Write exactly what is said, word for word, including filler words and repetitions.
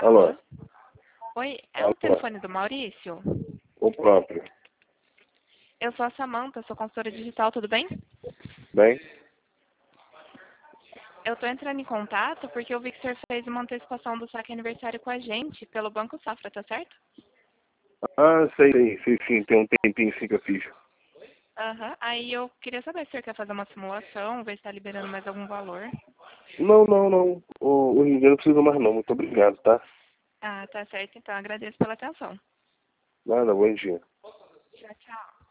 Alô? Alô? Oi, é Alô? o telefone do Maurício? O próprio. Eu sou a Samanta, sou consultora digital, tudo bem? Bem? Eu estou entrando em contato porque eu vi que o senhor fez uma antecipação do saque aniversário com a gente pelo Banco Safra, tá certo? Ah, sei, sei, sei sim, tem um tempinho sim que eu fiz. Aham, aí eu queria saber se o senhor quer fazer uma simulação, ver se está liberando mais algum valor. Não, não, não. O, hoje em dia não precisa mais não. Muito obrigado, tá? Ah, tá certo, então agradeço pela atenção. Nada, bom dia. Tchau, tchau.